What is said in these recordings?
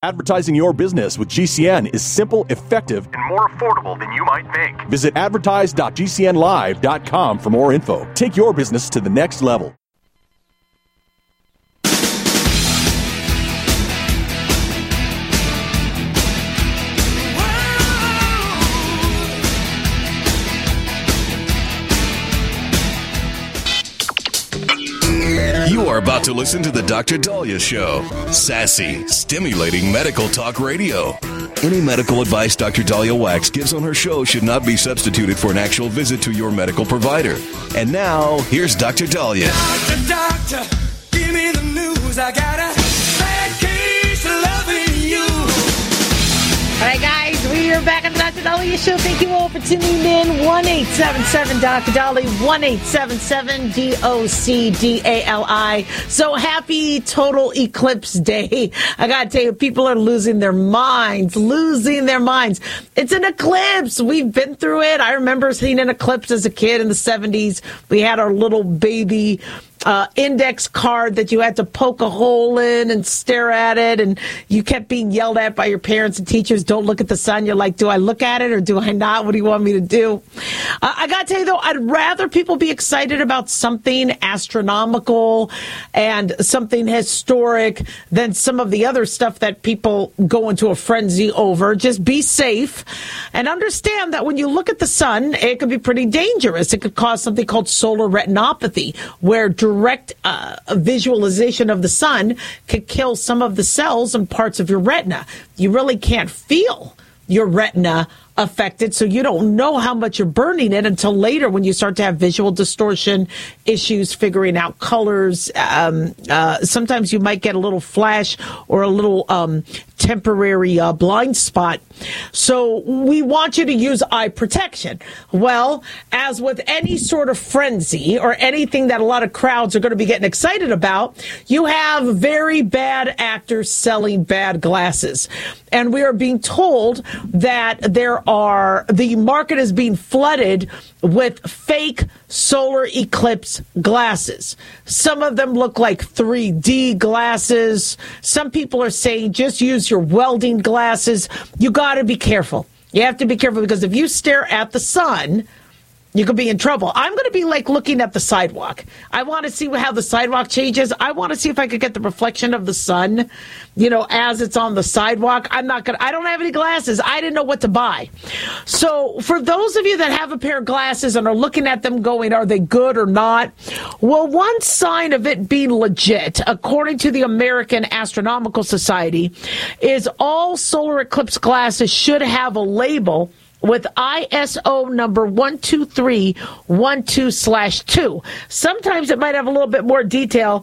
Advertising your business with GCN is simple, effective, and more affordable than you might think. Visit advertise.gcnlive.com for more info. Take your business to the next level. You are about to listen to the Dr. Daliah Show. Sassy, stimulating medical talk radio. Any medical advice Dr. Daliah Wax gives on her show should not be substituted for an actual visit to your medical provider. And now, here's Dr. Daliah. Doctor, give me the news. I got a bad case of loving you. All right, guys, we are back on the Dr. Daliah Show. Thank you all for tuning in. 1-877-Dr. Daliah, 1-877-DOCDALI. So happy Total Eclipse Day. I got to tell you, people are losing their minds. It's an eclipse. We've been through it. I remember seeing an eclipse as a kid in the 70s. We had our little baby index card that you had to poke a hole in and stare at it, and you kept being yelled at by your parents and teachers, don't look at the sun. You're like, do I look at it or do I not? What do you want me to do? I got to tell you, though, I'd rather people be excited about something astronomical and something historic than some of the other stuff that people go into a frenzy over. Just be safe and understand that when you look at the sun, it could be pretty dangerous. It could cause something called solar retinopathy, where direct visualization of the sun could kill some of the cells and parts of your retina. You really can't feel your retina affected, so you don't know how much you're burning it until later when you start to have visual distortion issues, figuring out colors. Sometimes you might get a little flash or a little temporary blind spot. So we want you to use eye protection. Well, as with any sort of frenzy or anything that a lot of crowds are going to be getting excited about, you have very bad actors selling bad glasses. And we are being told that the market is being flooded with fake solar eclipse glasses. Some of them look like 3D glasses. Some people are saying just use your welding glasses. You got to be careful. You have to be careful because if you stare at the sun, you could be in trouble. I'm going to be like looking at the sidewalk. I want to see how the sidewalk changes. I want to see if I could get the reflection of the sun, as it's on the sidewalk. I don't have any glasses. I didn't know what to buy. So for those of you that have a pair of glasses and are looking at them going, are they good or not? Well, one sign of it being legit, according to the American Astronomical Society, is all solar eclipse glasses should have a label with ISO number 12312/2. Sometimes it might have a little bit more detail,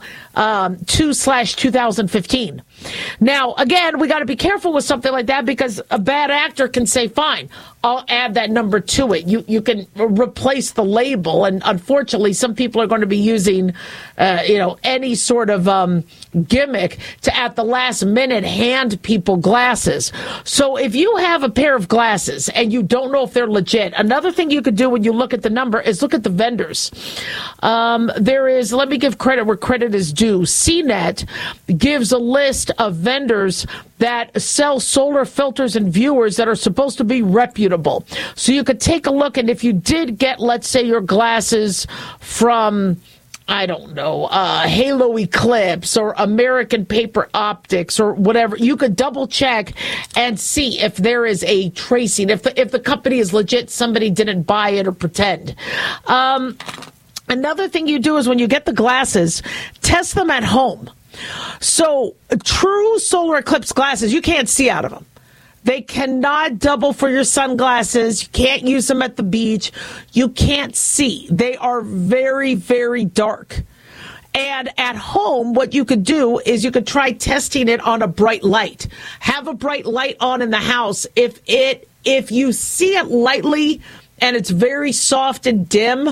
2/2015. Now, again, we got to be careful with something like that because a bad actor can say, fine, I'll add that number to it. You can replace the label. And unfortunately, some people are going to be using, any sort of gimmick to, at the last minute, hand people glasses. So if you have a pair of glasses and you don't know if they're legit, another thing you could do when you look at the number is look at the vendors. Let me give credit where credit is due. CNET gives a list of vendors that sell solar filters and viewers that are supposed to be reputable. So you could take a look, and if you did get, let's say, your glasses from, I don't know, Halo Eclipse or American Paper Optics or whatever, you could double check and see if there is a tracing, if the company is legit, somebody didn't buy it or pretend. Another thing you do is when you get the glasses, test them at home. So true solar eclipse glasses, you can't see out of them. They cannot double for your sunglasses. You can't use them at the beach. You can't see. They are very, very dark. And at home, what you could do is you could try testing it on a bright light. Have a bright light on in the house. If you see it lightly and it's very soft and dim,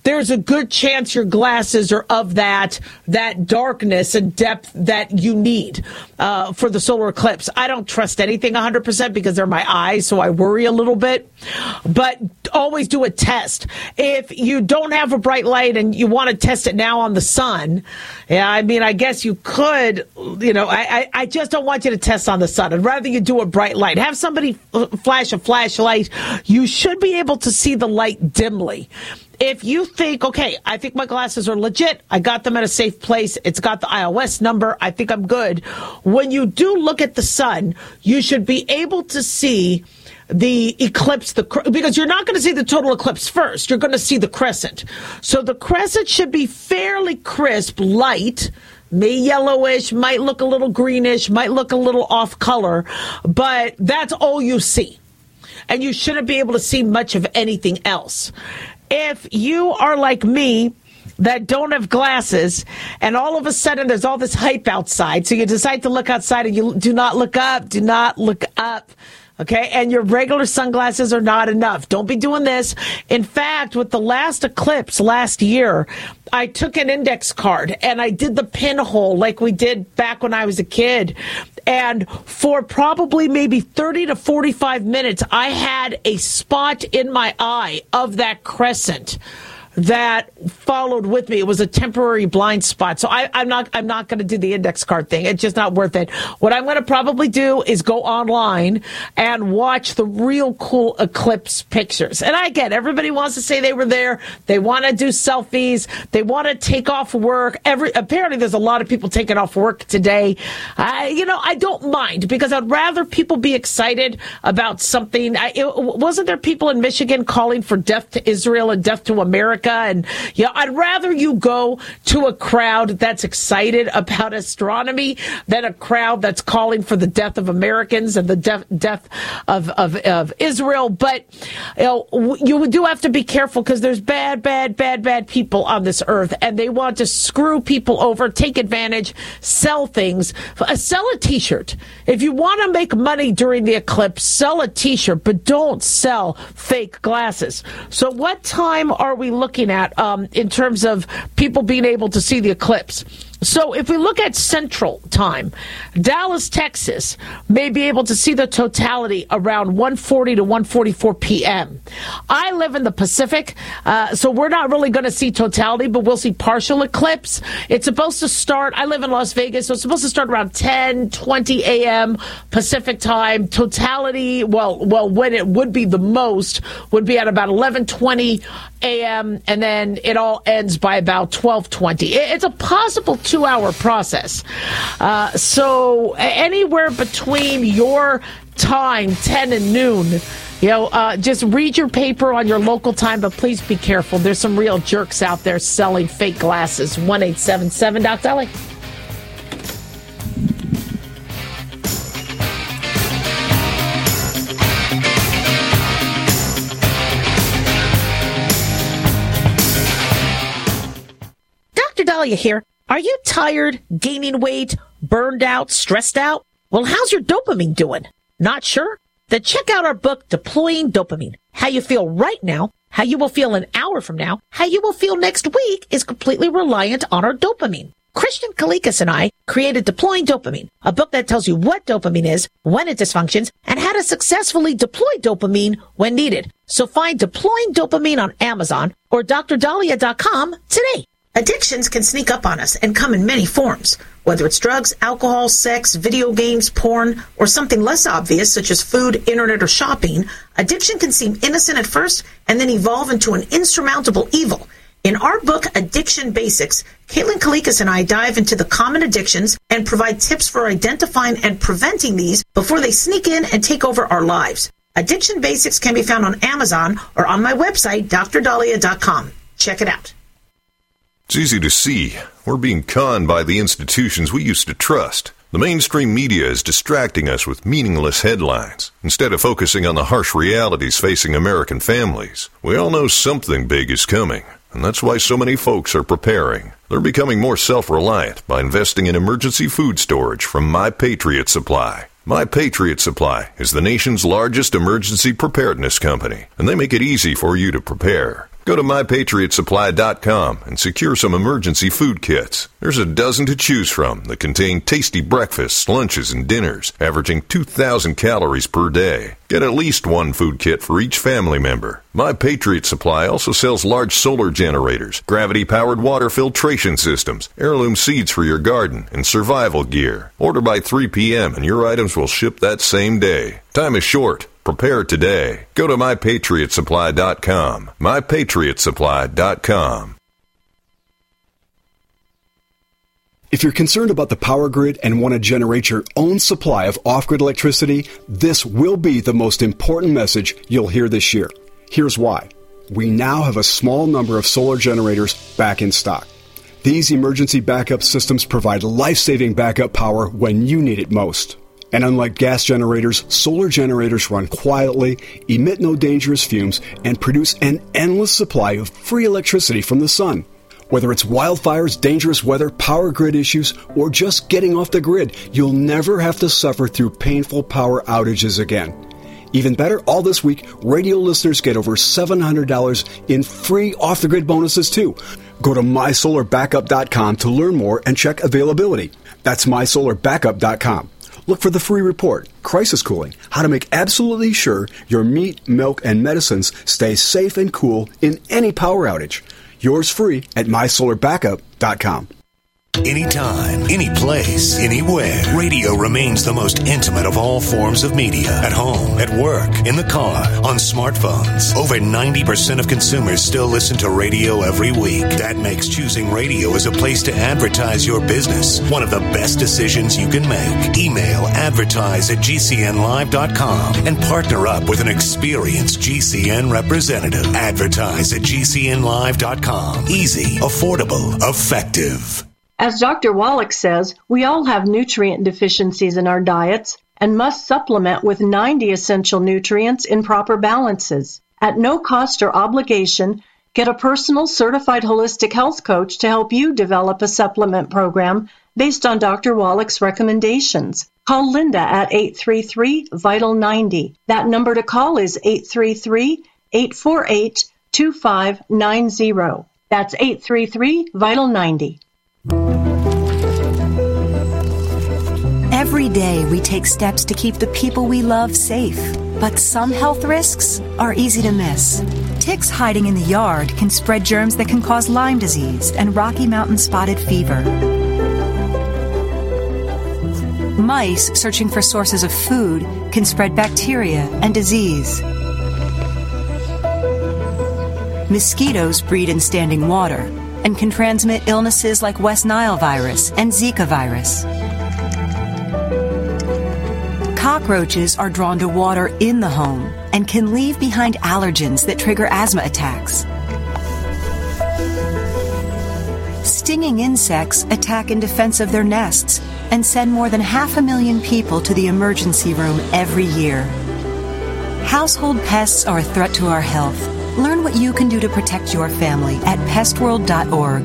there's a good chance your glasses are of that darkness and depth that you need for the solar eclipse. I don't trust anything 100% because they're my eyes, so I worry a little bit. But always do a test. If you don't have a bright light and you want to test it now on the sun, I guess you could, I just don't want you to test on the sun. I'd rather you do a bright light. Have somebody flash a flashlight. You should be able to see the light dimly. If you think, okay, I think my glasses are legit, I got them at a safe place, it's got the iOS number, I think I'm good. When you do look at the sun, you should be able to see the eclipse, because you're not going to see the total eclipse first. You're going to see the crescent. So the crescent should be fairly crisp, light, maybe yellowish, might look a little greenish, might look a little off color, but that's all you see. And you shouldn't be able to see much of anything else. If you are like me, that don't have glasses, and all of a sudden there's all this hype outside, so you decide to look outside and you do not look up, okay? And your regular sunglasses are not enough. Don't be doing this. In fact, with the last eclipse last year, I took an index card and I did the pinhole like we did back when I was a kid. And for probably maybe 30 to 45 minutes, I had a spot in my eye of that crescent that followed with me. It was a temporary blind spot. So I'm not going to do the index card thing. It's just not worth it. What I'm going to probably do is go online and watch the real cool eclipse pictures. And I get everybody wants to say they were there. They want to do selfies. They want to take off work. Apparently there's a lot of people taking off work today. I don't mind because I'd rather people be excited about something. Wasn't there people in Michigan calling for death to Israel and death to America? And I'd rather you go to a crowd that's excited about astronomy than a crowd that's calling for the death of Americans and the death of Israel. But you do have to be careful because there's bad people on this earth, and they want to screw people over, take advantage, sell things. Sell a T-shirt. If you want to make money during the eclipse, sell a T-shirt, but don't sell fake glasses. So what time are we looking at in terms of people being able to see the eclipse? So if we look at Central Time, Dallas, Texas may be able to see the totality around 1:40 to 1:44 p.m. I live in the Pacific, so we're not really going to see totality, but we'll see partial eclipse. It's supposed to start, I live in Las Vegas, so it's supposed to start around 10:20 a.m. Pacific Time. Totality, well, when it would be the most, would be at about 11:20 a.m., and then it all ends by about 12:20. It's a possible 2-hour process. So anywhere between your time, 10 and noon, just read your paper on your local time, but please be careful. There's some real jerks out there selling fake glasses. 1-877-DOC-LA. Dr. Dahlia here. Are you tired, gaining weight, burned out, stressed out? Well, how's your dopamine doing? Not sure? Then check out our book, Deploying Dopamine. How you feel right now, how you will feel an hour from now, how you will feel next week is completely reliant on our dopamine. Christian Kalikas and I created Deploying Dopamine, a book that tells you what dopamine is, when it dysfunctions, and how to successfully deploy dopamine when needed. So find Deploying Dopamine on Amazon or drdahlia.com today. Addictions can sneak up on us and come in many forms. Whether it's drugs, alcohol, sex, video games, porn, or something less obvious such as food, internet, or shopping, addiction can seem innocent at first and then evolve into an insurmountable evil. In our book, Addiction Basics, Caitlin Kalikas and I dive into the common addictions and provide tips for identifying and preventing these before they sneak in and take over our lives. Addiction Basics can be found on Amazon or on my website, drdahlia.com. Check it out. It's easy to see. We're being conned by the institutions we used to trust. The mainstream media is distracting us with meaningless headlines, instead of focusing on the harsh realities facing American families. We all know something big is coming, and that's why so many folks are preparing. They're becoming more self-reliant by investing in emergency food storage from My Patriot Supply. My Patriot Supply is the nation's largest emergency preparedness company, and they make it easy for you to prepare. Go to MyPatriotSupply.com and secure some emergency food kits. There's a dozen to choose from that contain tasty breakfasts, lunches, and dinners, averaging 2,000 calories per day. Get at least one food kit for each family member. My Patriot Supply also sells large solar generators, gravity-powered water filtration systems, heirloom seeds for your garden, and survival gear. Order by 3 p.m. and your items will ship that same day. Time is short. Prepare today. Go to MyPatriotSupply.com. MyPatriotSupply.com. If you're concerned about the power grid and want to generate your own supply of off-grid electricity, this will be the most important message you'll hear this year. Here's why. We now have a small number of solar generators back in stock. These emergency backup systems provide life-saving backup power when you need it most. And unlike gas generators, solar generators run quietly, emit no dangerous fumes, and produce an endless supply of free electricity from the sun. Whether it's wildfires, dangerous weather, power grid issues, or just getting off the grid, you'll never have to suffer through painful power outages again. Even better, all this week, radio listeners get over $700 in free off-the-grid bonuses too. Go to MySolarBackup.com to learn more and check availability. That's MySolarBackup.com. Look for the free report, Crisis Cooling, how to make absolutely sure your meat, milk, and medicines stay safe and cool in any power outage. Yours free at MySolarBackup.com. Anytime, any place, anywhere. Radio remains the most intimate of all forms of media. At home, at work, in the car, on smartphones. Over 90% of consumers still listen to radio every week. That makes choosing radio as a place to advertise your business one of the best decisions you can make. Email advertise@gcnlive.com and partner up with an experienced GCN representative. Advertise@gcnlive.com. Easy, affordable, effective. As Dr. Wallach says, we all have nutrient deficiencies in our diets and must supplement with 90 essential nutrients in proper balances. At no cost or obligation, get a personal certified holistic health coach to help you develop a supplement program based on Dr. Wallach's recommendations. Call Linda at 833-VITAL-90. That number to call is 833-848-2590. That's 833-VITAL-90. Every day we take steps to keep the people we love safe, but some health risks are easy to miss. Ticks hiding in the yard can spread germs that can cause Lyme disease and Rocky Mountain spotted fever. Mice searching for sources of food can spread bacteria and disease. Mosquitoes breed in standing water and can transmit illnesses like West Nile virus and Zika virus. Cockroaches are drawn to water in the home and can leave behind allergens that trigger asthma attacks. Stinging insects attack in defense of their nests and send more than 500,000 people to the emergency room every year. Household pests are a threat to our health. Learn what you can do to protect your family at pestworld.org.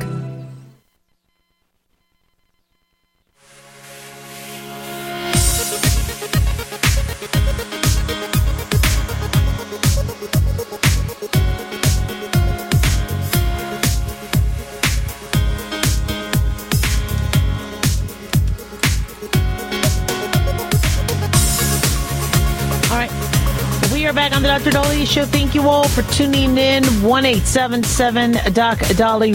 Dr. Daliah Show. Thank you all for tuning in. 1-877-DOC-DALI,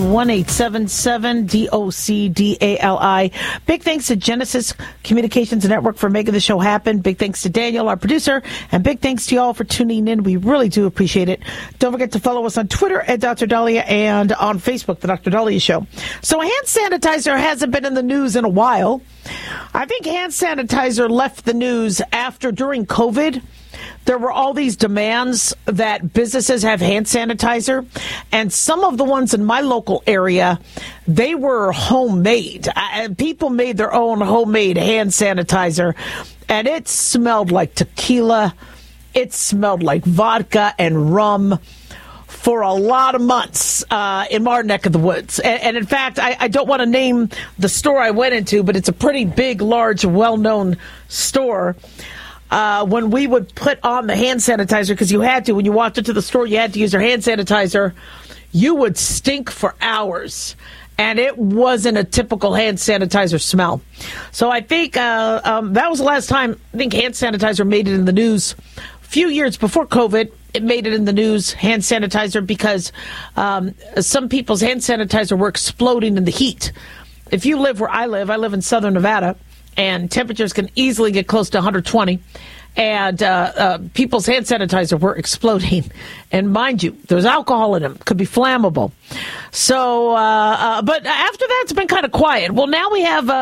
1-877-DOC-DALI. Big thanks to Genesis Communications Network for making the show happen. Big thanks to Daniel, our producer, and big thanks to you all for tuning in. We really do appreciate it. Don't forget to follow us on Twitter at Dr. Daliah and on Facebook, The Dr. Daliah Show. So hand sanitizer hasn't been in the news in a while. I think hand sanitizer left the news during COVID. There were all these demands that businesses have hand sanitizer, and some of the ones in my local area, they were homemade. People made their own homemade hand sanitizer, and it smelled like tequila. It smelled like vodka and rum for a lot of months in our neck of the woods. And in fact, I don't want to name the store I went into, but it's a pretty big, large, well-known store. When we would put on the hand sanitizer, because you had to, when you walked into the store, you had to use your hand sanitizer. you would stink for hours. And it wasn't a typical hand sanitizer smell. So I think that was the last time I think hand sanitizer made it in the news. A few years before COVID, it made it in the news, hand sanitizer, because some people's hand sanitizer were exploding in the heat. If you live where I live in southern Nevada, and temperatures can easily get close to 120. And people's hand sanitizer were exploding. And mind you, there's alcohol in them. Could be flammable. So, but after that, it's been kind of quiet. Well, now we have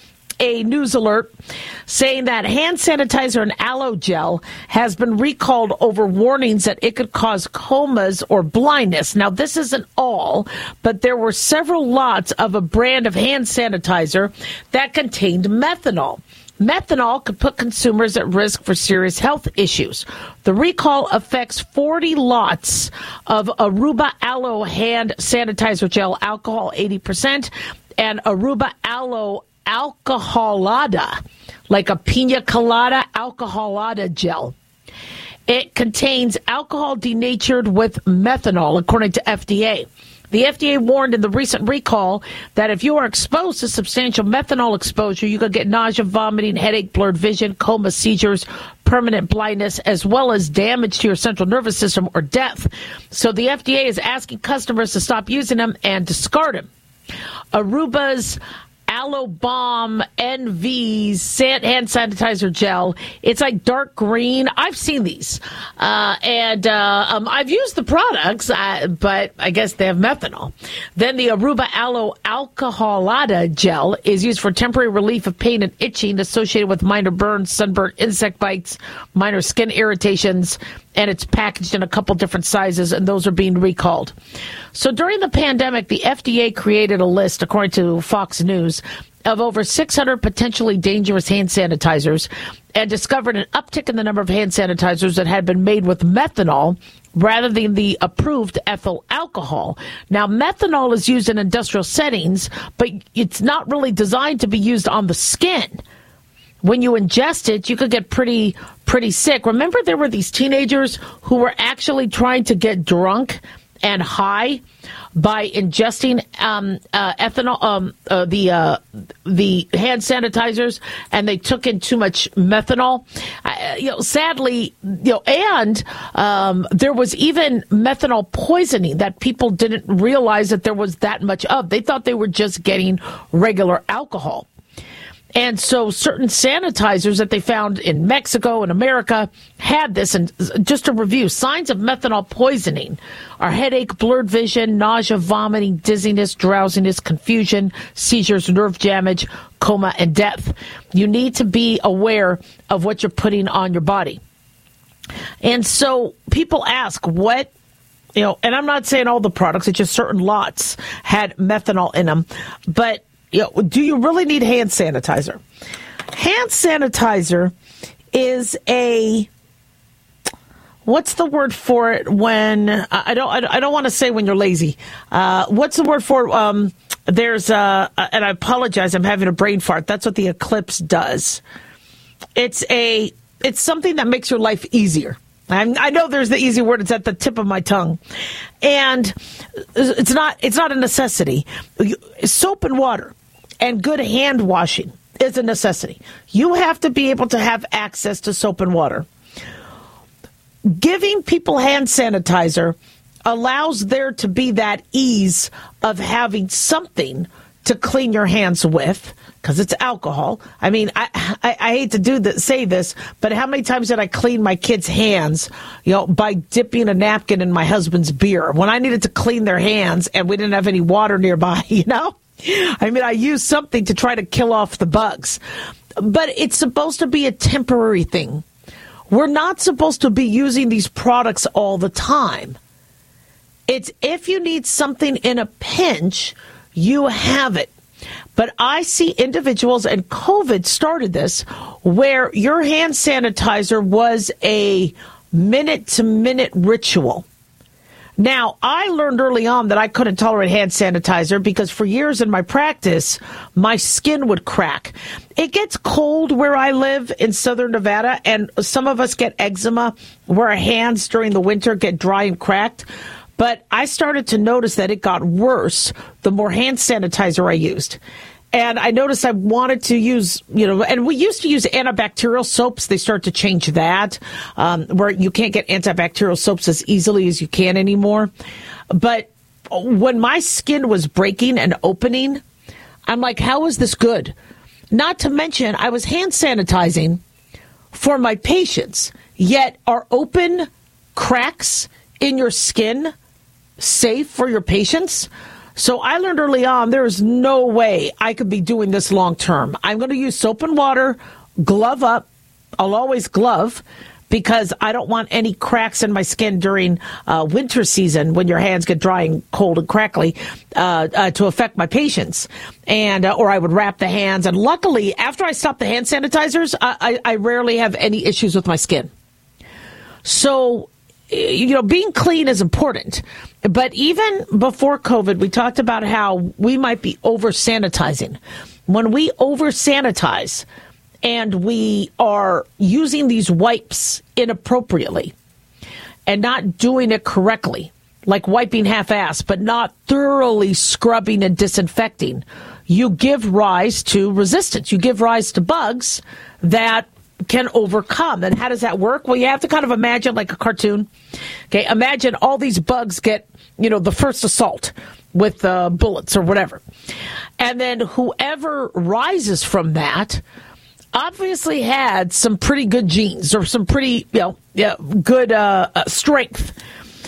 a news alert saying that hand sanitizer and aloe gel has been recalled over warnings that it could cause comas or blindness. Now, this isn't all, but there were several lots of a brand of hand sanitizer that contained methanol. Methanol could put consumers at risk for serious health issues. The recall affects 40 lots of Aruba Aloe hand sanitizer gel, alcohol 80%, and Aruba Aloe Alcoholada, like a pina colada alcoholada gel. It contains alcohol denatured with methanol, according to FDA. The FDA warned in the recent recall that if you are exposed to substantial methanol exposure, you could get nausea, vomiting, headache, blurred vision, coma, seizures, permanent blindness, as well as damage to your central nervous system or death. So the FDA is asking customers to stop using them and discard them. Aruba's Aloe Balm NV's hand sanitizer gel. It's like dark green. I've seen these. And I've used the products, but I guess they have methanol. Then the Aruba Aloe Alcoholada gel is used for temporary relief of pain and itching associated with minor burns, sunburn, insect bites, minor skin irritations, and it's packaged in a couple different sizes, and those are being recalled. So during the pandemic, the FDA created a list, according to Fox News, of over 600 potentially dangerous hand sanitizers and discovered an uptick in the number of hand sanitizers that had been made with methanol rather than the approved ethyl alcohol. Now, methanol is used in industrial settings, but it's not really designed to be used on the skin. When you ingest it, you could get pretty sick. Remember, there were these teenagers who were actually trying to get drunk and high by ingesting ethanol, the hand sanitizers, and they took in too much methanol. Sadly, and there was even methanol poisoning that people didn't realize that there was that much of. They thought they were just getting regular alcohol. And so certain sanitizers that they found in Mexico and America had this. And just to review, signs of methanol poisoning are headache, blurred vision, nausea, vomiting, dizziness, drowsiness, confusion, seizures, nerve damage, coma, and death. You need to be aware of what you're putting on your body. And so people ask what, and I'm not saying all the products, it's just certain lots had methanol in them, but do you really need hand sanitizer? Hand sanitizer is what's the word for it when I don't want to say when you're lazy. What's the word for it? There's and I apologize, I'm having a brain fart. That's what the Eclipse does. It's something that makes your life easier. I know there's the easy word. It's at the tip of my tongue. And it's not a necessity. Soap and water and good hand washing is a necessity. You have to be able to have access to soap and water. Giving people hand sanitizer allows there to be that ease of having something to clean your hands with, because it's alcohol. I mean, I hate to say this, but how many times did I clean my kids' hands, by dipping a napkin in my husband's beer when I needed to clean their hands and we didn't have any water nearby, I mean, I used something to try to kill off the bugs. But it's supposed to be a temporary thing. We're not supposed to be using these products all the time. It's if you need something in a pinch, you have it. But I see individuals, and COVID started this, where your hand sanitizer was a minute-to-minute ritual. Now, I learned early on that I couldn't tolerate hand sanitizer because for years in my practice, my skin would crack. It gets cold where I live in southern Nevada, and some of us get eczema where our hands during the winter get dry and cracked. But I started to notice that it got worse the more hand sanitizer I used. And I noticed I wanted to use, and we used to use antibacterial soaps. They start to change that, where you can't get antibacterial soaps as easily as you can anymore. But when my skin was breaking and opening, I'm like, how is this good? Not to mention, I was hand sanitizing for my patients, yet are open cracks in your skin safe for your patients? So I learned early on there is no way I could be doing this long term. I'm going to use soap and water, glove up. I'll always glove because I don't want any cracks in my skin during winter season when your hands get dry and cold and crackly to affect my patients. And or I would wrap the hands. And luckily, after I stopped the hand sanitizers, I rarely have any issues with my skin. So, being clean is important. But even before COVID, we talked about how we might be over-sanitizing. When we over-sanitize and we are using these wipes inappropriately and not doing it correctly, like wiping half-assed, but not thoroughly scrubbing and disinfecting, you give rise to resistance. You give rise to bugs that can overcome. And how does that work? Well, you have to kind of imagine like a cartoon. Okay, imagine all these bugs get, the first assault with bullets or whatever. And then whoever rises from that obviously had some pretty good genes or some pretty, good strength.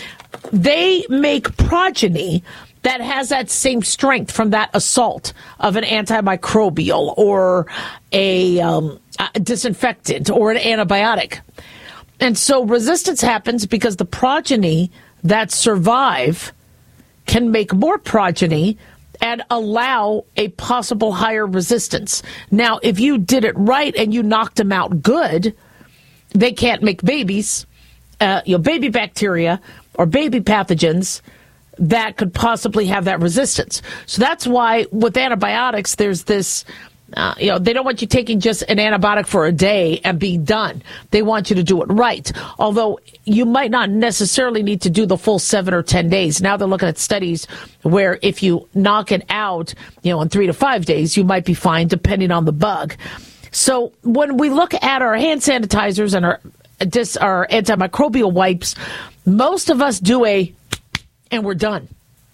They make progeny that has that same strength from that assault of an antimicrobial or a disinfectant or an antibiotic. And so resistance happens because the progeny that survive can make more progeny and allow a possible higher resistance. Now, if you did it right and you knocked them out good, they can't make babies, baby bacteria or baby pathogens that could possibly have that resistance. So that's why with antibiotics, there's this, they don't want you taking just an antibiotic for a day and be done. They want you to do it right. Although you might not necessarily need to do the full 7 or 10 days. Now they're looking at studies where if you knock it out, in 3 to 5 days, you might be fine depending on the bug. So when we look at our hand sanitizers and our antimicrobial wipes, most of us do and we're done.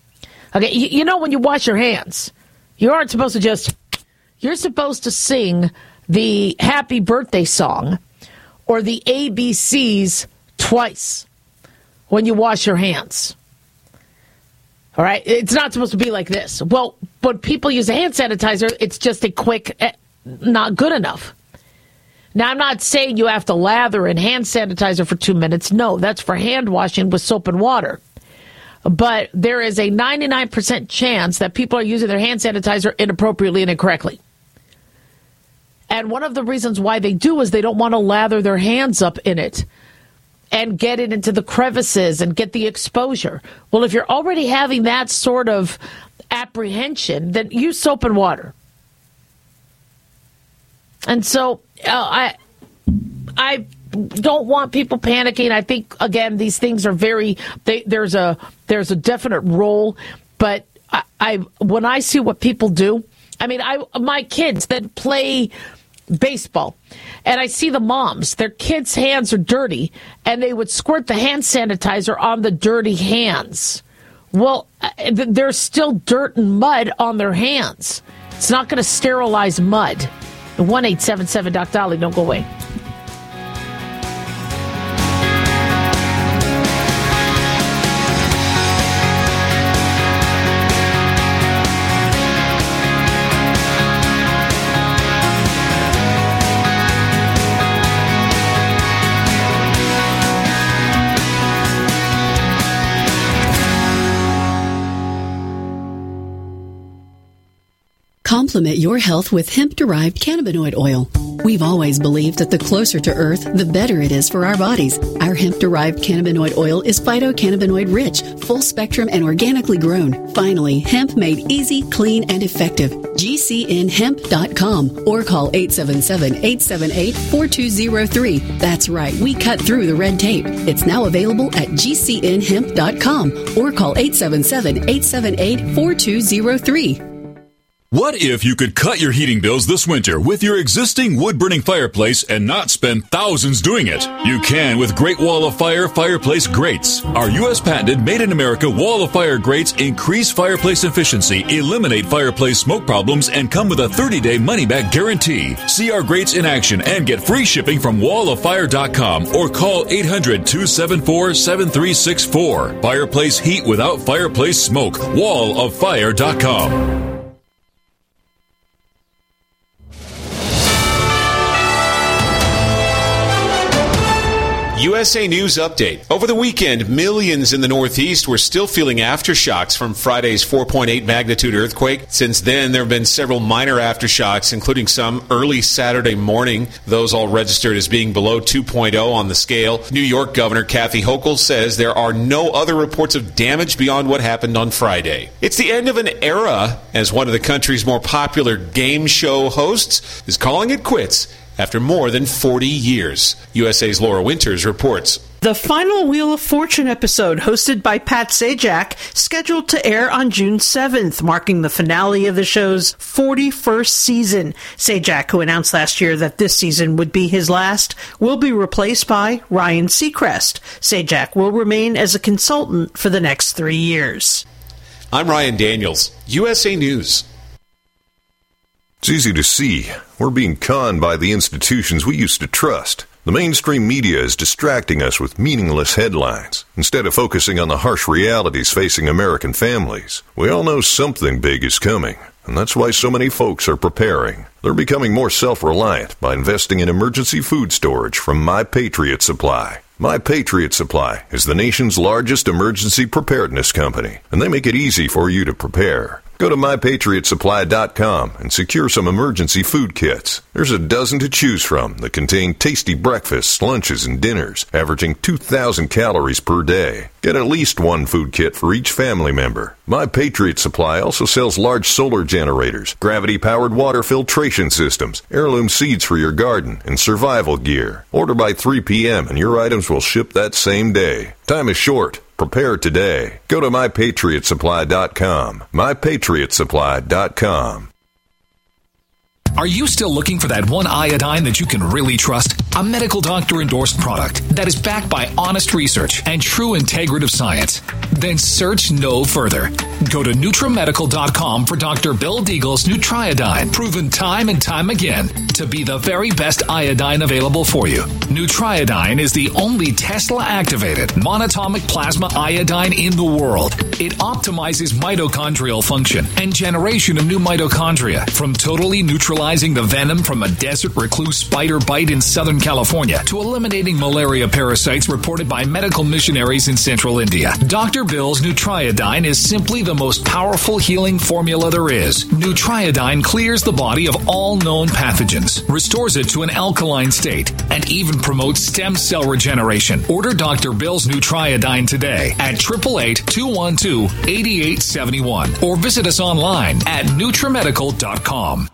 Okay, when you wash your hands, you aren't supposed to you're supposed to sing the happy birthday song or the ABCs twice when you wash your hands. All right, it's not supposed to be like this. Well, when people use a hand sanitizer, it's just a quick, not good enough. Now, I'm not saying you have to lather in hand sanitizer for 2 minutes. No, that's for hand washing with soap and water. But there is a 99% chance that people are using their hand sanitizer inappropriately and incorrectly. And one of the reasons why they do is they don't want to lather their hands up in it and get it into the crevices and get the exposure. Well, if you're already having that sort of apprehension, then use soap and water. And so I don't want people panicking. I think, again, these things are there's a definite role. But when I see what people do, my kids that play baseball, and I see the moms, their kids' hands are dirty, and they would squirt the hand sanitizer on the dirty hands. Well, there's still dirt and mud on their hands. It's not going to sterilize mud. 1-877-Doc-Dolly. Don't go away. Complement your health with hemp-derived cannabinoid oil. We've always believed that the closer to Earth, the better it is for our bodies. Our hemp-derived cannabinoid oil is phytocannabinoid rich, full spectrum, and organically grown. Finally, hemp made easy, clean, and effective. GCNhemp.com or call 877-878-4203. That's right, we cut through the red tape. It's now available at GCNhemp.com or call 877-878-4203. What if you could cut your heating bills this winter with your existing wood-burning fireplace and not spend thousands doing it? You can with Great Wall of Fire fireplace grates. Our U.S. patented made-in-America Wall of Fire grates increase fireplace efficiency, eliminate fireplace smoke problems, and come with a 30-day money-back guarantee. See our grates in action and get free shipping from walloffire.com or call 800-274-7364. Fireplace heat without fireplace smoke. walloffire.com. USA News Update. Over the weekend, millions in the Northeast were still feeling aftershocks from Friday's 4.8 magnitude earthquake. Since then, there have been several minor aftershocks, including some early Saturday morning. Those all registered as being below 2.0 on the scale. New York Governor Kathy Hochul says there are no other reports of damage beyond what happened on Friday. It's the end of an era, as one of the country's more popular game show hosts is calling it quits after more than 40 years. USA's Laura Winters reports. The final Wheel of Fortune episode, hosted by Pat Sajak, scheduled to air on June 7th, marking the finale of the show's 41st season. Sajak, who announced last year that this season would be his last, will be replaced by Ryan Seacrest. Sajak will remain as a consultant for the next 3 years. I'm Ryan Daniels, USA News. It's easy to see. We're being conned by the institutions we used to trust. The mainstream media is distracting us with meaningless headlines instead of focusing on the harsh realities facing American families. We all know something big is coming, and that's why so many folks are preparing. They're becoming more self-reliant by investing in emergency food storage from My Patriot Supply. My Patriot Supply is the nation's largest emergency preparedness company, and they make it easy for you to prepare. Go to MyPatriotSupply.com and secure some emergency food kits. There's a dozen to choose from that contain tasty breakfasts, lunches, and dinners, averaging 2,000 calories per day. Get at least one food kit for each family member. My Patriot Supply also sells large solar generators, gravity-powered water filtration systems, heirloom seeds for your garden, and survival gear. Order by 3 p.m. and your items will ship that same day. Time is short. Prepare today. Go to MyPatriotSupply.com. MyPatriotSupply.com. Are you still looking for that one iodine that you can really trust? A medical doctor-endorsed product that is backed by honest research and true integrative science? Then search no further. Go to NutriMedical.com for Dr. Bill Deagle's Nutriodine, proven time and time again to be the very best iodine available for you. Nutriodine is the only Tesla-activated monatomic plasma iodine in the world. It optimizes mitochondrial function and generation of new mitochondria, from totally neutralizing the venom from a desert recluse spider bite in Southern California to eliminating malaria parasites reported by medical missionaries in central India. Dr. Bill's Nutriodine is simply the most powerful healing formula there is. Nutriodine clears the body of all known pathogens, restores it to an alkaline state, and even promotes stem cell regeneration. Order Dr. Bill's Nutriodine today at 888-212-8871 or visit us online at NutriMedical.com.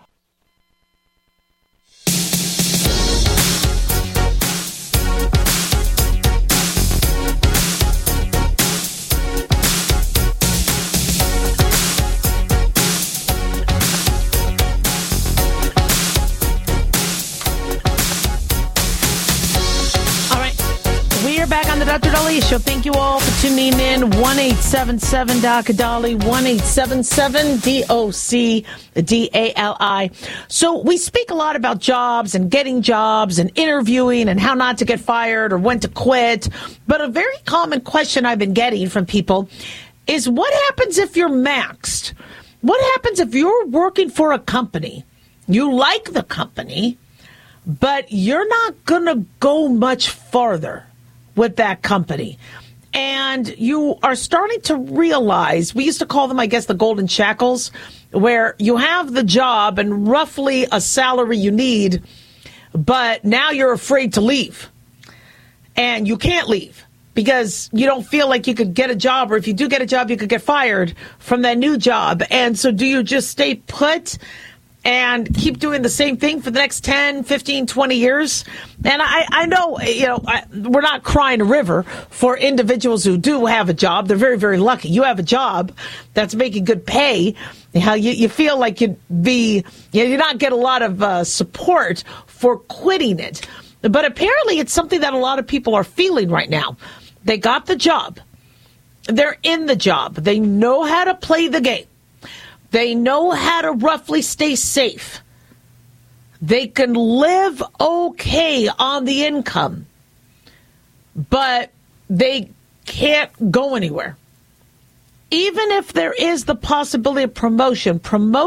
Back on the Dr. Dali Show. Thank you all for tuning in. 1-877 Dr. Dali, 1-877 DOCDALI. So we speak a lot about jobs and getting jobs and interviewing and how not to get fired or when to quit. But a very common question I've been getting from people is, what happens if you're maxed? What happens if you're working for a company? You like the company, but you're not going to go much farther with that company. And you are starting to realize, we used to call them, I guess, the golden shackles, where you have the job and roughly a salary you need, but now you're afraid to leave. And you can't leave because you don't feel like you could get a job, or if you do get a job, you could get fired from that new job. And so do you just stay put and keep doing the same thing for the next 10, 15, 20 years? And I know, we're not crying a river for individuals who do have a job. They're very, very lucky. You have a job that's making good pay. How you feel like you'd not get a lot of support for quitting it. But apparently it's something that a lot of people are feeling right now. They got the job. They're in the job. They know how to play the game. They know how to roughly stay safe. They can live okay on the income, but they can't go anywhere. Even if there is the possibility of promotion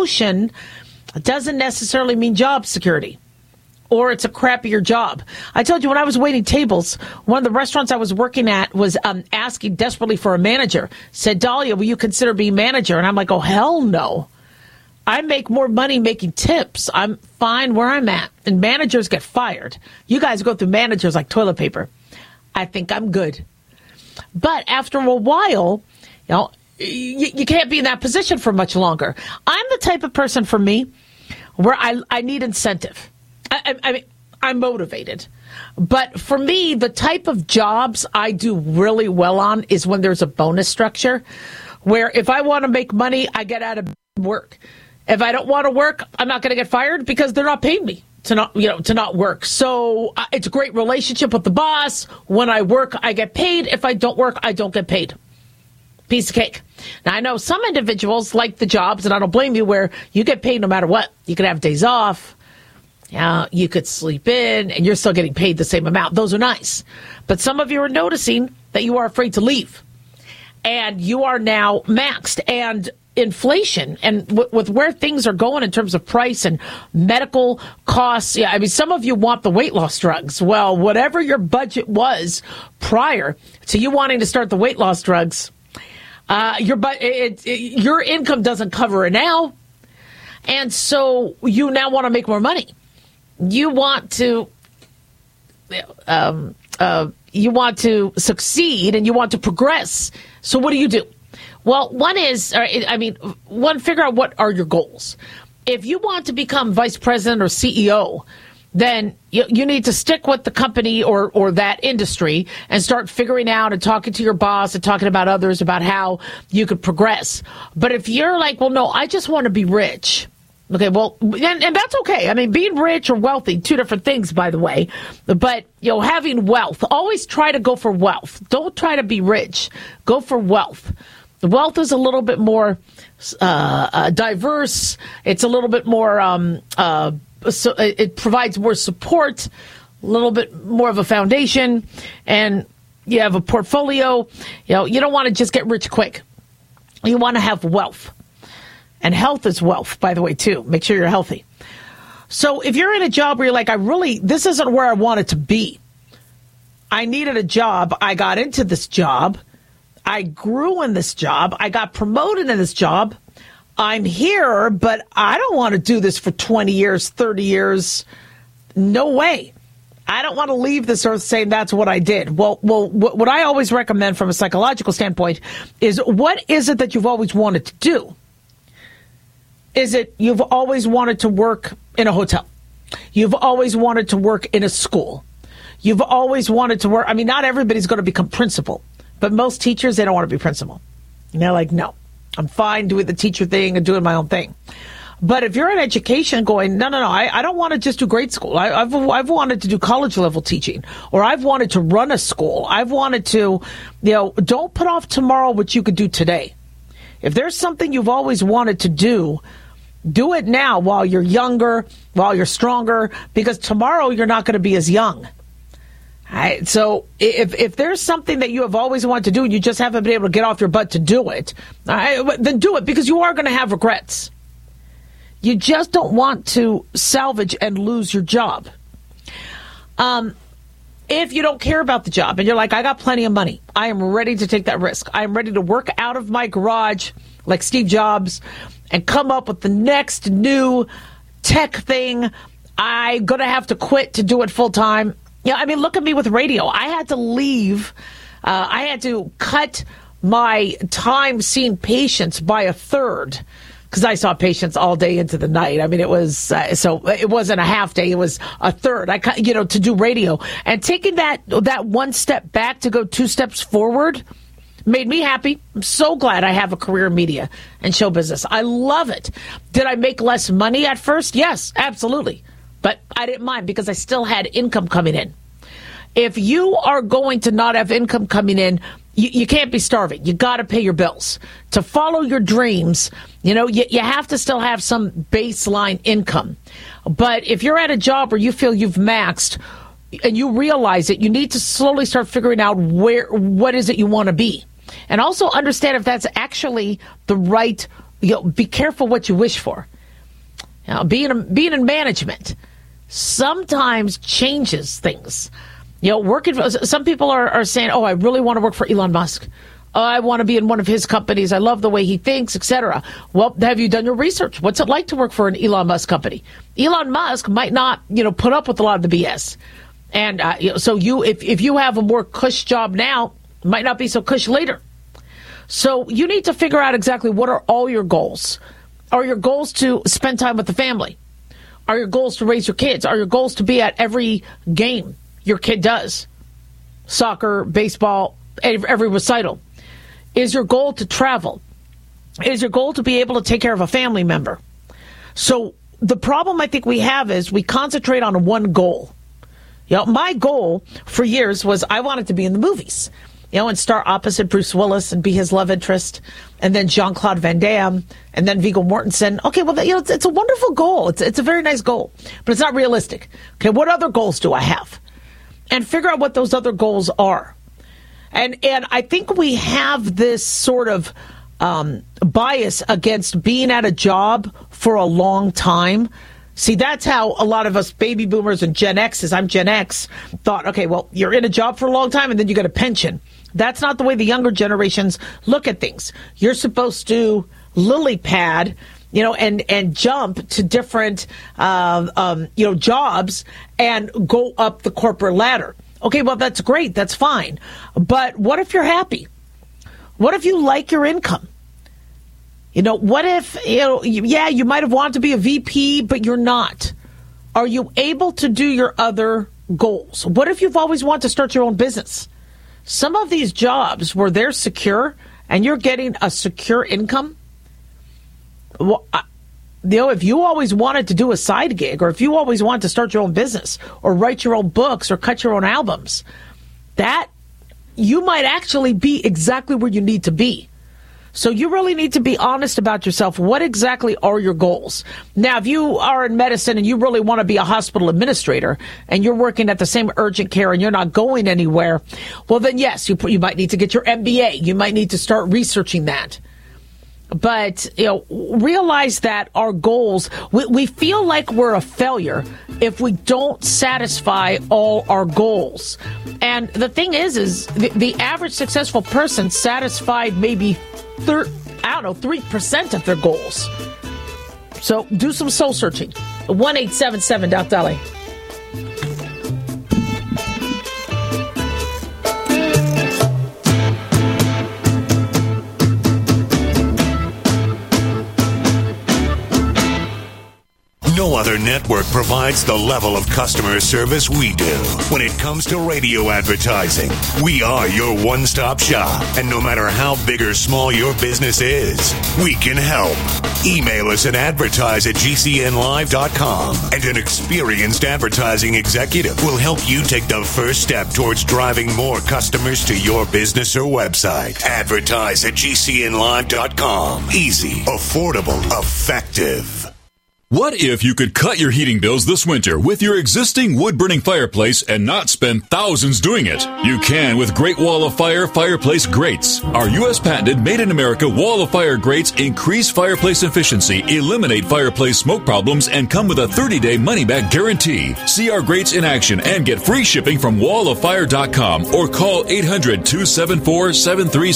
doesn't necessarily mean job security, or it's a crappier job. I told you when I was waiting tables, one of the restaurants I was working at was asking desperately for a manager. Said, Dahlia, will you consider being manager? And I'm like, oh, hell no. I make more money making tips. I'm fine where I'm at. And managers get fired. You guys go through managers like toilet paper. I think I'm good. But after a while, you can't be in that position for much longer. I'm the type of person, for me, where I need incentive. I mean, I'm motivated. But for me, the type of jobs I do really well on is when there's a bonus structure, where if I want to make money, I get out of work. If I don't want to work, I'm not going to get fired because they're not paying me to not work. So it's a great relationship with the boss. When I work, I get paid. If I don't work, I don't get paid. Piece of cake. Now, I know some individuals like the jobs, and I don't blame you, where you get paid no matter what. You could have days off. You could sleep in, and you're still getting paid the same amount. Those are nice. But some of you are noticing that you are afraid to leave. And you are now maxed. And inflation, and with where things are going in terms of price and medical costs, some of you want the weight loss drugs. Well, whatever your budget was prior to you wanting to start the weight loss drugs, your income doesn't cover it now. And so you now want to make more money. You want to succeed, and you want to progress. So what do? Well, figure out what are your goals. If you want to become vice president or CEO, then you need to stick with the company or that industry and start figuring out and talking to your boss and talking about others about how you could progress. But if you're like, well, no, I just want to be rich. Okay, well, and that's okay. I mean, being rich or wealthy, two different things, by the way. But, having wealth, always try to go for wealth. Don't try to be rich. Go for wealth. The wealth is a little bit more diverse. It's a little bit more, so it provides more support, a little bit more of a foundation, and you have a portfolio. You don't want to just get rich quick. You want to have wealth. And health is wealth, by the way, too. Make sure you're healthy. So if you're in a job where you're like, this isn't where I wanted to be. I needed a job. I got into this job. I grew in this job. I got promoted in this job. I'm here, but I don't want to do this for 20 years, 30 years. No way. I don't want to leave this earth saying that's what I did. Well, what I always recommend from a psychological standpoint is, what is it that you've always wanted to do? Is it you've always wanted to work in a hotel? You've always wanted to work in a school. You've always wanted to work. Not everybody's going to become principal, but most teachers, they don't want to be principal. And they're like, no, I'm fine doing the teacher thing and doing my own thing. But if you're in education going, no, I don't want to just do grade school. I've wanted to do college level teaching, or I've wanted to run a school. I've wanted to, don't put off tomorrow what you could do today. If there's something you've always wanted to do it now while you're younger, while you're stronger, because tomorrow you're not going to be as young. All right, so if there's something that you have always wanted to do and you just haven't been able to get off your butt to do it, all right, then do it, because you are going to have regrets. You just don't want to salvage and lose your job. If you don't care about the job and you're like, I got plenty of money, I am ready to take that risk. I am ready to work out of my garage like Steve Jobs and come up with the next new tech thing. I'm going to have to quit to do it full time. Yeah, I mean, look at me with radio. I had to leave. I had to cut my time seeing patients by a third because I saw patients all day into the night. I mean, it was so it wasn't a half day; it was a third. I cut, to do radio, and taking that one step back to go two steps forward made me happy. I'm so glad I have a career in media and show business. I love it. Did I make less money at first? Yes, absolutely. But I didn't mind because I still had income coming in. If you are going to not have income coming in, you can't be starving. You got to pay your bills. To follow your dreams, you have to still have some baseline income. But if you're at a job where you feel you've maxed and you realize it, you need to slowly start figuring out what is it you want to be. And also understand if that's actually the right, be careful what you wish for. Being in management sometimes changes things. Some people are saying, oh, I really want to work for Elon Musk. Oh, I want to be in one of his companies. I love the way he thinks, etc. Well, have you done your research? What's it like to work for an Elon Musk company? Elon Musk might not, put up with a lot of the BS. And so if you have a more cush job now, it might not be so cush later. So you need to figure out exactly what are all your goals. Are your goals to spend time with the family? Are your goals to raise your kids? Are your goals to be at every game your kid does? Soccer, baseball, every recital. Is your goal to travel? Is your goal to be able to take care of a family member? So the problem I think we have is we concentrate on one goal. My goal for years was I wanted to be in the movies. And star opposite Bruce Willis and be his love interest, and then Jean-Claude Van Damme, and then Viggo Mortensen. Okay, well, it's a wonderful goal. It's a very nice goal, but it's not realistic. Okay, what other goals do I have? And figure out what those other goals are. And I think we have this sort of bias against being at a job for a long time. See, that's how a lot of us baby boomers and Gen X's, I'm Gen X, thought, okay, well, you're in a job for a long time and then you get a pension. That's not the way the younger generations look at things. You're supposed to lily pad, and jump to different, jobs and go up the corporate ladder. Okay, well, that's great. That's fine. But what if you're happy? What if you like your income? What if, you might have wanted to be a VP, but you're not. Are you able to do your other goals? What if you've always wanted to start your own business? Some of these jobs where they're secure and you're getting a secure income, well, if you always wanted to do a side gig, or if you always wanted to start your own business or write your own books or cut your own albums, that you might actually be exactly where you need to be. So you really need to be honest about yourself. What exactly are your goals? Now, if you are in medicine and you really want to be a hospital administrator and you're working at the same urgent care and you're not going anywhere, well, then, yes, you might need to get your MBA. You might need to start researching that. But, realize that our goals, we feel like we're a failure if we don't satisfy all our goals. And the thing is the average successful person satisfied maybe 3% of their goals. So do some soul searching. 1-877-LA. No other network provides the level of customer service we do. When it comes to radio advertising, we are your one-stop shop. And no matter how big or small your business is, we can help. Email us at advertise@gcnlive.com, and an experienced advertising executive will help you take the first step towards driving more customers to your business or website. Advertise@gcnlive.com. Easy, affordable, effective. What if you could cut your heating bills this winter with your existing wood-burning fireplace and not spend thousands doing it? You can with Great Wall of Fire fireplace grates. Our U.S. patented made-in-America Wall of Fire grates increase fireplace efficiency, eliminate fireplace smoke problems, and come with a 30-day money-back guarantee. See our grates in action and get free shipping from walloffire.com or call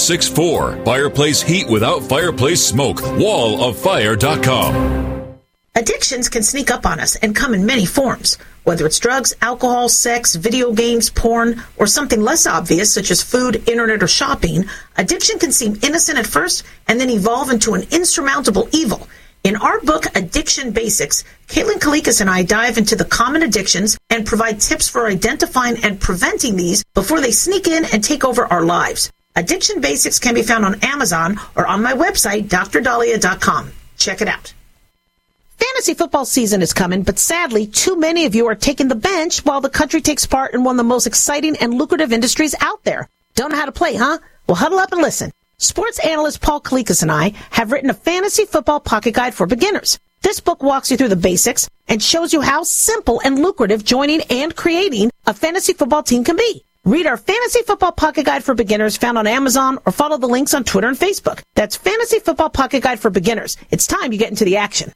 800-274-7364. Fireplace heat without fireplace smoke. walloffire.com. Addictions can sneak up on us and come in many forms. Whether it's drugs, alcohol, sex, video games, porn, or something less obvious such as food, internet, or shopping, addiction can seem innocent at first and then evolve into an insurmountable evil. In our book, Addiction Basics, Caitlin Kalikas and I dive into the common addictions and provide tips for identifying and preventing these before they sneak in and take over our lives. Addiction Basics can be found on Amazon or on my website, DrDahlia.com. Check it out. Fantasy football season is coming, but sadly, too many of you are taking the bench while the country takes part in one of the most exciting and lucrative industries out there. Don't know how to play, huh? Well, huddle up and listen. Sports analyst Paul Kalikas and I have written a fantasy football pocket guide for beginners. This book walks you through the basics and shows you how simple and lucrative joining and creating a fantasy football team can be. Read our Fantasy Football Pocket Guide for Beginners found on Amazon or follow the links on Twitter and Facebook. That's Fantasy Football Pocket Guide for Beginners. It's time you get into the action.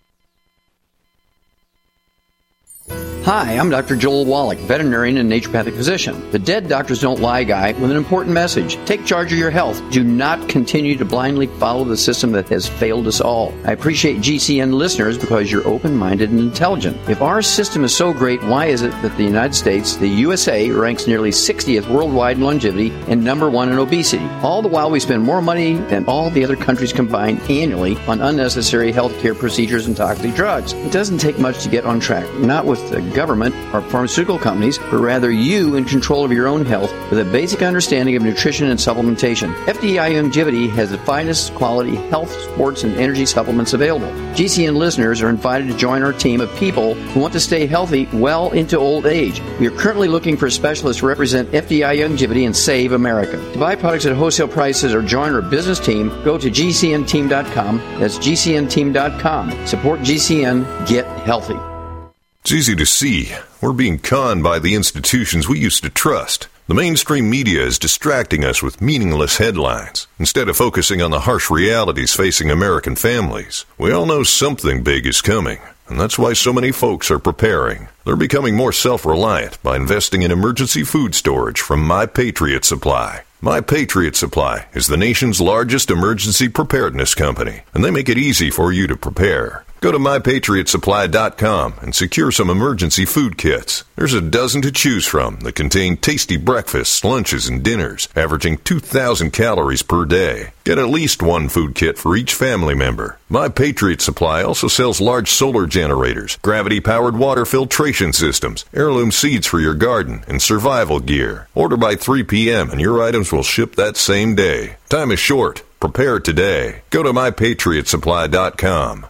Hi, I'm Dr. Joel Wallach, veterinarian and naturopathic physician. The Dead Doctors Don't Lie guy with an important message. Take charge of your health. Do not continue to blindly follow the system that has failed us all. I appreciate GCN listeners because you're open-minded and intelligent. If our system is so great, why is it that the United States, the USA, ranks nearly 60th worldwide in longevity and number 1 in obesity? All the while we spend more money than all the other countries combined annually on unnecessary healthcare procedures and toxic drugs. It doesn't take much to get on track. Not with the government or pharmaceutical companies, but rather you in control of your own health with a basic understanding of nutrition and supplementation. FDI Longevity has the finest quality health, sports, and energy supplements available. GCN listeners are invited to join our team of people who want to stay healthy well into old age. We are currently looking for specialists to represent FDI Longevity and Save America. To buy products at wholesale prices or join our business team, go to GCNteam.com. That's GCNteam.com. Support GCN. Get healthy. It's easy to see. We're being conned by the institutions we used to trust. The mainstream media is distracting us with meaningless headlines instead of focusing on the harsh realities facing American families. We all know something big is coming, and that's why so many folks are preparing. They're becoming more self-reliant by investing in emergency food storage from My Patriot Supply. My Patriot Supply is the nation's largest emergency preparedness company, and they make it easy for you to prepare. Go to MyPatriotSupply.com and secure some emergency food kits. There's a dozen to choose from that contain tasty breakfasts, lunches, and dinners, averaging 2,000 calories per day. Get at least one food kit for each family member. My Patriot Supply also sells large solar generators, gravity-powered water filtration systems, heirloom seeds for your garden, and survival gear. Order by 3 p.m. and your items will ship that same day. Time is short. Prepare today. Go to MyPatriotSupply.com.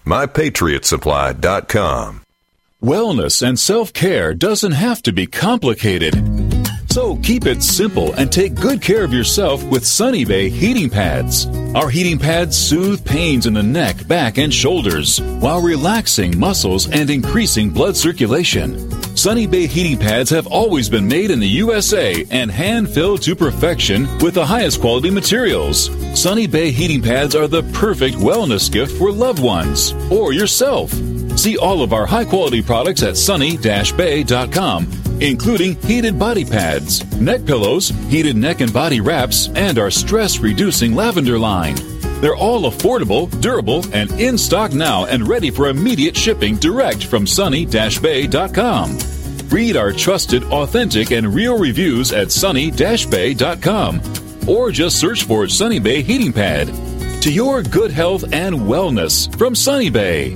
MyPatriotSupply.com. Wellness and self-care doesn't have to be complicated. So keep it simple and take good care of yourself with Sunny Bay heating pads. Our heating pads soothe pains in the neck, back, and shoulders while relaxing muscles and increasing blood circulation. Sunny Bay heating pads have always been made in the USA and hand-filled to perfection with the highest quality materials. Sunny Bay heating pads are the perfect wellness gift for loved ones or yourself. See all of our high-quality products at sunny-bay.com, including heated body pads, neck pillows, heated neck and body wraps, and our stress-reducing lavender line. They're all affordable, durable, and in stock now and ready for immediate shipping direct from sunny-bay.com. Read our trusted, authentic, and real reviews at sunny-bay.com or just search for Sunny Bay Heating Pad. To your good health and wellness from Sunny Bay.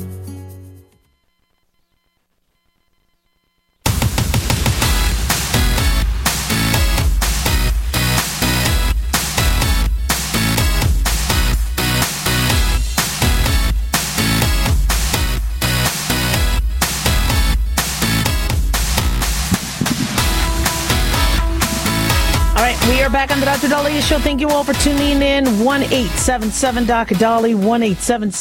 We are back on the Dr. Dahlia Show. Thank you all for tuning in. 1-877-Dr. Dali,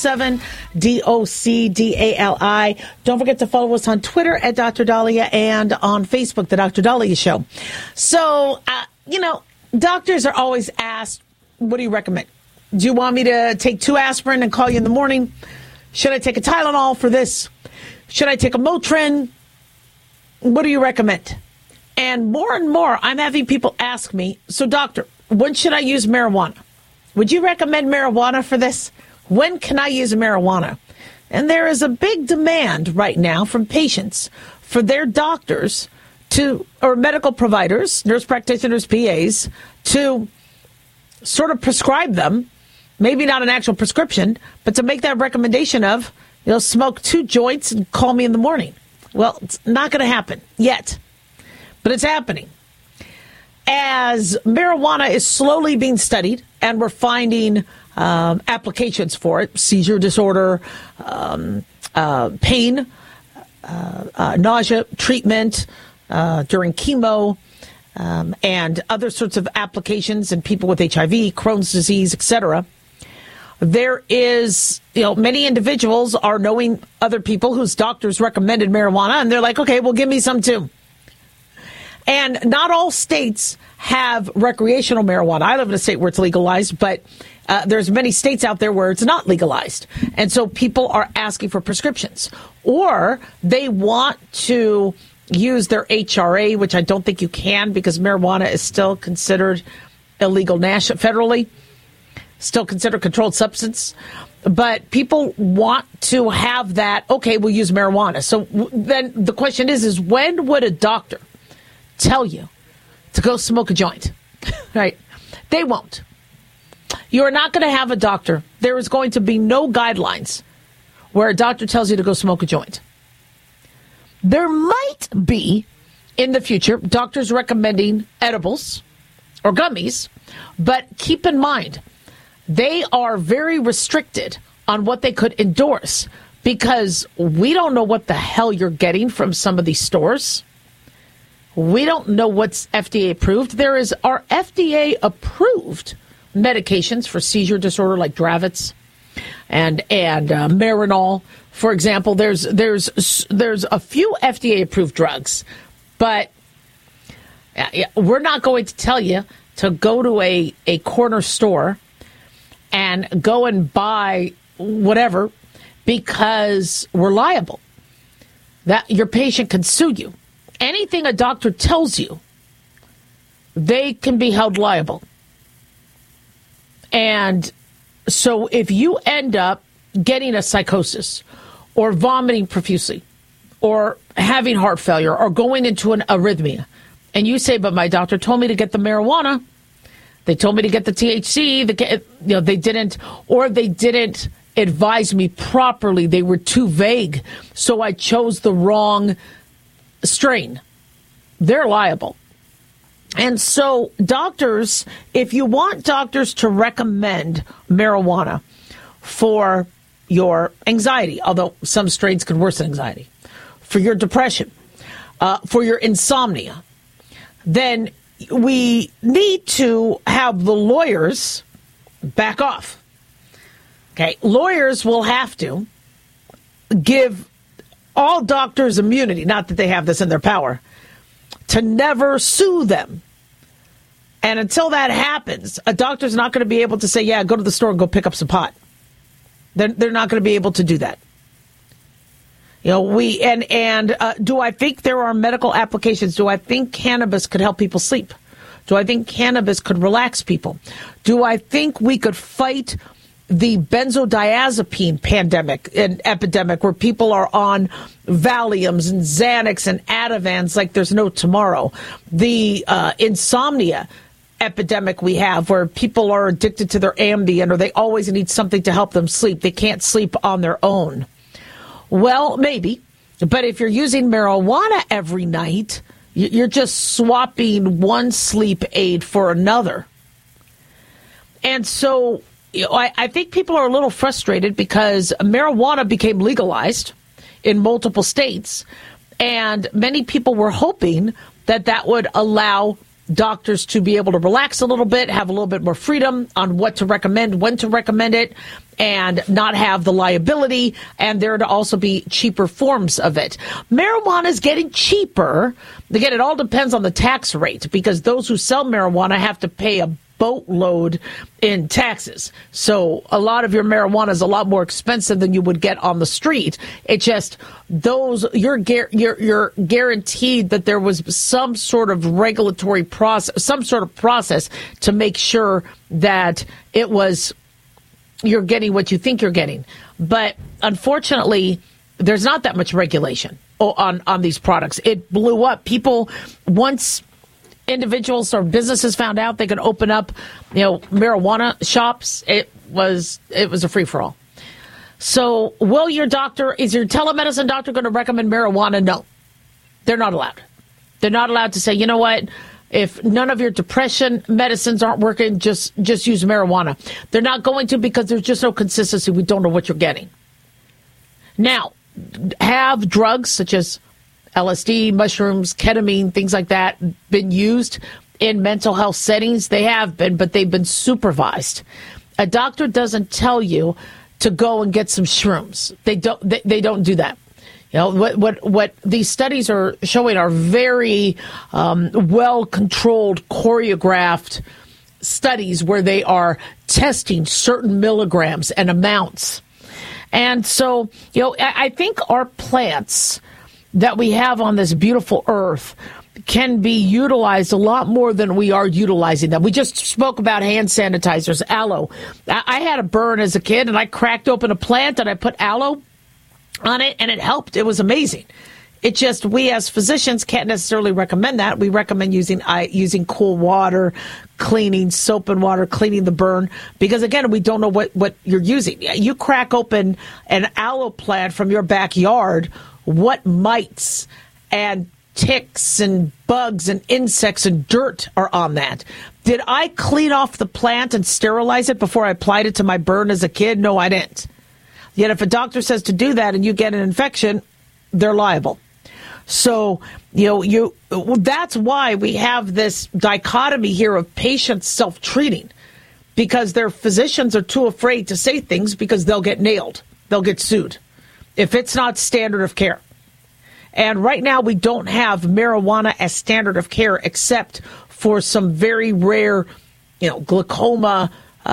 1-877-DOCDALI. Don't forget to follow us on Twitter at Dr. Dahlia and on Facebook, the Dr. Dahlia Show. So, doctors are always asked, what do you recommend? Do you want me to take 2 aspirin and call you in the morning? Should I take a Tylenol for this? Should I take a Motrin? What do you recommend? And more, I'm having people ask me, so doctor, when should I use marijuana? Would you recommend marijuana for this? When can I use marijuana? And there is a big demand right now from patients for their doctors or medical providers, nurse practitioners, PAs, to sort of prescribe them, maybe not an actual prescription, but to make that recommendation of, smoke 2 joints and call me in the morning. Well, it's not going to happen yet, but it's happening. As marijuana is slowly being studied and we're finding applications for it, seizure disorder, pain, nausea treatment during chemo, and other sorts of applications in people with HIV, Crohn's disease, etc. There is, many individuals are knowing other people whose doctors recommended marijuana, and they're like, okay, well, give me some too. And not all states have recreational marijuana. I live in a state where it's legalized, but there's many states out there where it's not legalized. And so people are asking for prescriptions. Or they want to use their HRA, which I don't think you can because marijuana is still considered illegal federally, still considered controlled substance. But people want to have that, okay, we'll use marijuana. So then the question is when would a doctor tell you to go smoke a joint? Right? They won't. You're not going to have a doctor. There is going to be no guidelines where a doctor tells you to go smoke a joint. There might be, in the future, doctors recommending edibles or gummies, but keep in mind, they are very restricted on what they could endorse because we don't know what the hell you're getting from some of these stores. We don't know what's FDA approved. There are FDA approved medications for seizure disorder like Dravitz and Marinol, for example. There's a few FDA approved drugs, but we're not going to tell you to go to a corner store and go and buy whatever because we're liable. That your patient can sue you. Anything a doctor tells you, they can be held liable. And so if you end up getting a psychosis or vomiting profusely or having heart failure or going into an arrhythmia, and you say, but my doctor told me to get the marijuana, they told me to get the THC, they didn't advise me properly. They were too vague, so I chose the wrong strain. They're liable. And so doctors, if you want doctors to recommend marijuana for your anxiety, although some strains can worsen anxiety, for your depression, for your insomnia, then we need to have the lawyers back off. Okay, lawyers will have to give all doctors immunity, not that they have this in their power, to never sue them. And until that happens, a doctor's not going to be able to say, yeah, go to the store and go pick up some pot. They're not going to be able to do that. Do I think there are medical applications? Do I think cannabis could help people sleep? Do I think cannabis could relax people? Do I think we could fight the benzodiazepine pandemic and epidemic where people are on Valiums and Xanax and Ativans like there's no tomorrow? The insomnia epidemic we have where people are addicted to their Ambien or they always need something to help them sleep. They can't sleep on their own. Well, maybe. But if you're using marijuana every night, you're just swapping one sleep aid for another. And so I think people are a little frustrated because marijuana became legalized in multiple states, and many people were hoping that that would allow doctors to be able to relax a little bit, have a little bit more freedom on what to recommend, when to recommend it, and not have the liability, and there to also be cheaper forms of it. Marijuana is getting cheaper. Again, it all depends on the tax rate, because those who sell marijuana have to pay a boatload in taxes. So a lot of your marijuana is a lot more expensive than you would get on the street. It's just you're guaranteed that there was some sort of regulatory process, some sort of process to make sure that it was you're getting what you think you're getting. But unfortunately, there's not that much regulation on these products. It blew up. People, once individuals or businesses found out they could open up, marijuana shops, it was a free-for-all. So is your telemedicine doctor going to recommend marijuana? No, they're not allowed. They're not allowed to say, you know what, if none of your depression medicines aren't working, just use marijuana. They're not going to, because there's just no consistency. We don't know what you're getting. Now, have drugs such as LSD, mushrooms, ketamine, things like that been used in mental health settings? They have been, but they've been supervised. A doctor doesn't tell you to go and get some shrooms. They don't do that. What these studies are showing are very well-controlled, choreographed studies where they are testing certain milligrams and amounts. And so, I think our plants that we have on this beautiful earth can be utilized a lot more than we are utilizing them. We just spoke about hand sanitizers, aloe. I had a burn as a kid, and I cracked open a plant and I put aloe on it, and it helped. It was amazing. It just, we as physicians can't necessarily recommend that. We recommend using cool water, cleaning, soap and water, cleaning the burn, because again, we don't know what you're using. You crack open an aloe plant from your backyard, what mites and ticks and bugs and insects and dirt are on that. Did I clean off the plant and sterilize it before I applied it to my burn as a kid? No, I didn't. Yet if a doctor says to do that and you get an infection, they're liable. So, that's why we have this dichotomy here of patients self-treating, because their physicians are too afraid to say things because they'll get nailed. They'll get sued if it's not standard of care. And right now we don't have marijuana as standard of care except for some very rare, glaucoma,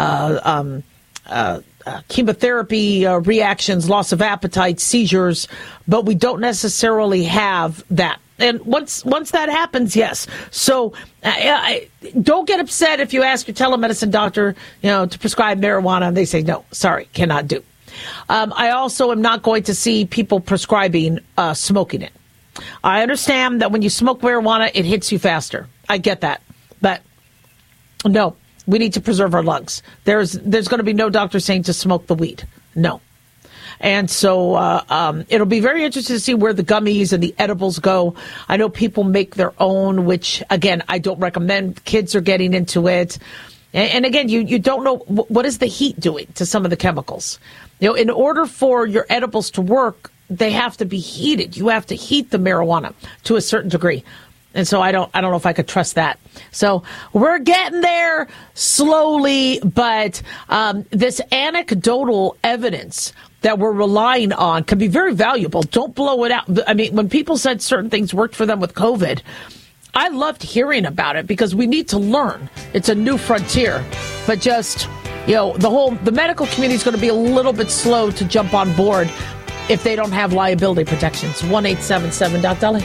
chemotherapy reactions, loss of appetite, seizures, but we don't necessarily have that. And once that happens, yes. So don't get upset if you ask your telemedicine doctor, to prescribe marijuana and they say, no, sorry, cannot do. I also am not going to see people prescribing smoking it. I understand that when you smoke marijuana, it hits you faster. I get that. But no. We need to preserve our lungs. There's going to be no doctor saying to smoke the weed. No. And so it'll be very interesting to see where the gummies and the edibles go. I know people make their own, which, again, I don't recommend. Kids are getting into it. And again, you don't know what is the heat doing to some of the chemicals. In order for your edibles to work, they have to be heated. You have to heat the marijuana to a certain degree. And so I don't know if I could trust that. So we're getting there slowly, but this anecdotal evidence that we're relying on can be very valuable. Don't blow it out. I mean, when people said certain things worked for them with COVID, I loved hearing about it because we need to learn. It's a new frontier. But just, the medical community is going to be a little bit slow to jump on board if they don't have liability protections. 1-877-Doc-Dolly.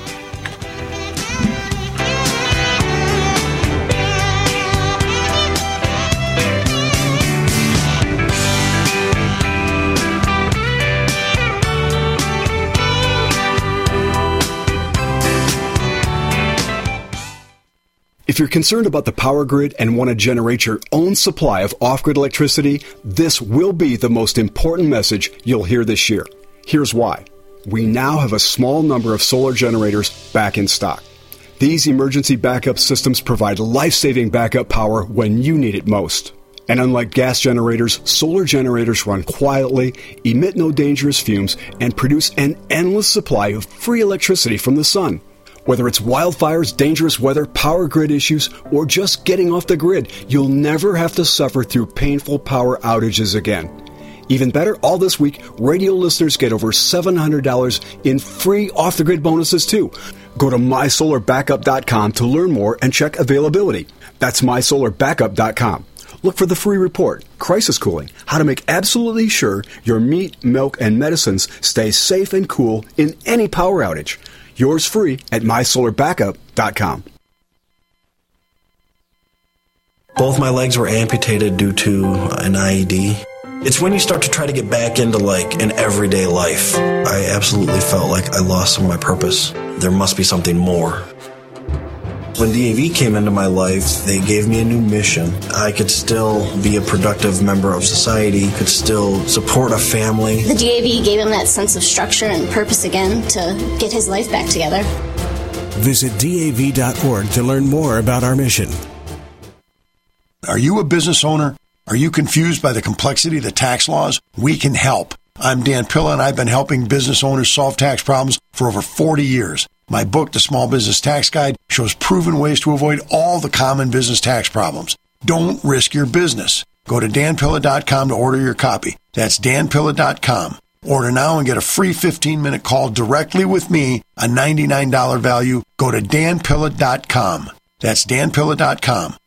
If you're concerned about the power grid and want to generate your own supply of off-grid electricity, this will be the most important message you'll hear this year. Here's why. We now have a small number of solar generators back in stock. These emergency backup systems provide life-saving backup power when you need it most. And unlike gas generators, solar generators run quietly, emit no dangerous fumes, and produce an endless supply of free electricity from the sun. Whether it's wildfires, dangerous weather, power grid issues, or just getting off the grid, you'll never have to suffer through painful power outages again. Even better, all this week, radio listeners get over $700 in free off-the-grid bonuses, too. Go to mysolarbackup.com to learn more and check availability. That's mysolarbackup.com. Look for the free report, Crisis Cooling, how to make absolutely sure your meat, milk, and medicines stay safe and cool in any power outage. Yours free at mysolarbackup.com. Both my legs were amputated due to an IED. It's when you start to try to get back into like an everyday life. I absolutely felt like I lost some of my purpose. There must be something more. When DAV came into my life, they gave me a new mission. I could still be a productive member of society, could still support a family. The DAV gave him that sense of structure and purpose again to get his life back together. Visit DAV.org to learn more about our mission. Are you a business owner? Are you confused by the complexity of the tax laws? We can help. I'm Dan Pilla, and I've been helping business owners solve tax problems for over 40 years. My book, The Small Business Tax Guide, shows proven ways to avoid all the common business tax problems. Don't risk your business. Go to danpilla.com to order your copy. That's danpilla.com. Order now and get a free 15-minute call directly with me, a $99 value. Go to danpilla.com. That's danpilla.com.